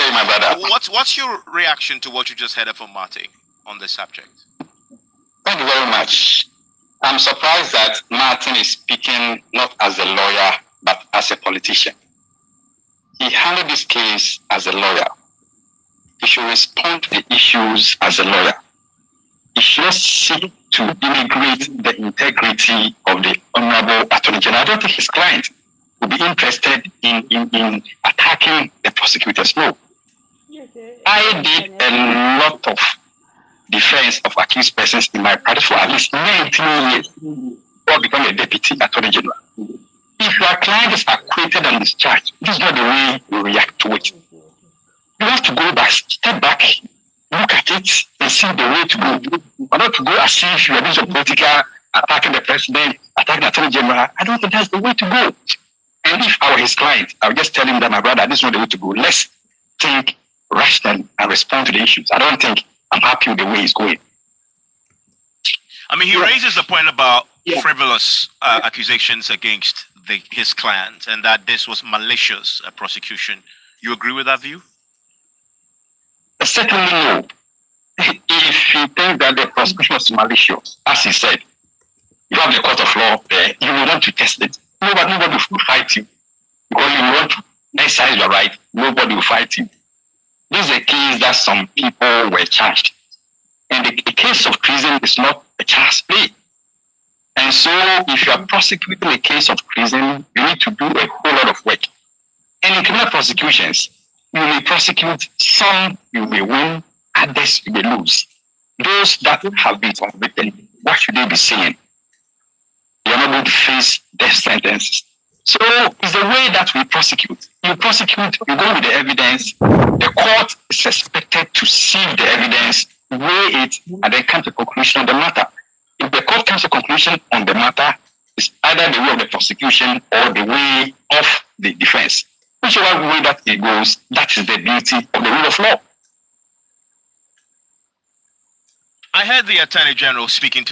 you, my brother. What's your reaction to what you just heard from Marty on this subject? Thank you very much. I'm surprised that Martin is speaking not as a lawyer, but as a politician. He handled this case as a lawyer. He should respond to the issues as a lawyer. He should seek to integrate the integrity of the Honorable Attorney General. I don't think his client would be interested in attacking the prosecutors. No. I did a lot of defense of accused persons in my practice for at least 19 years before becoming a deputy attorney general. If your client is acquitted and discharged, this is not the way you react to it. You have to go back, step back, look at it, and see the way to go. But not to go as if you are doing some political, attacking the president, attacking the attorney general. I don't think that's the way to go. And if I were his client, I would just tell him that, my brother, this is not the way to go. Let's think rationally and respond to the issues. I don't think I'm happy with the way it's going. I mean, he raises the point about frivolous accusations against his client and that this was malicious prosecution. You agree with that view? Certainly no. If you think that the prosecution was malicious, as he said, you have the court of law there, you will want to test it. Nobody will fight you. Because you want to exercise your right, nobody will fight you. This is a case that some people were charged. And the case of treason is not a child's play. And so if you are prosecuting a case of treason, you need to do a whole lot of work. And in criminal prosecutions, you may prosecute some, you may win, others you may lose. Those that have been convicted, what should they be saying? They are not going to face death sentences. So it's the way that we prosecute. You prosecute, you go with the evidence, the court is expected to see the evidence, weigh it, and then come to a conclusion on the matter. If the court comes to a conclusion on the matter, it's either the way of the prosecution or the way of the defense. Whichever way that it goes, that is the beauty of the rule of law. I heard the Attorney General speaking to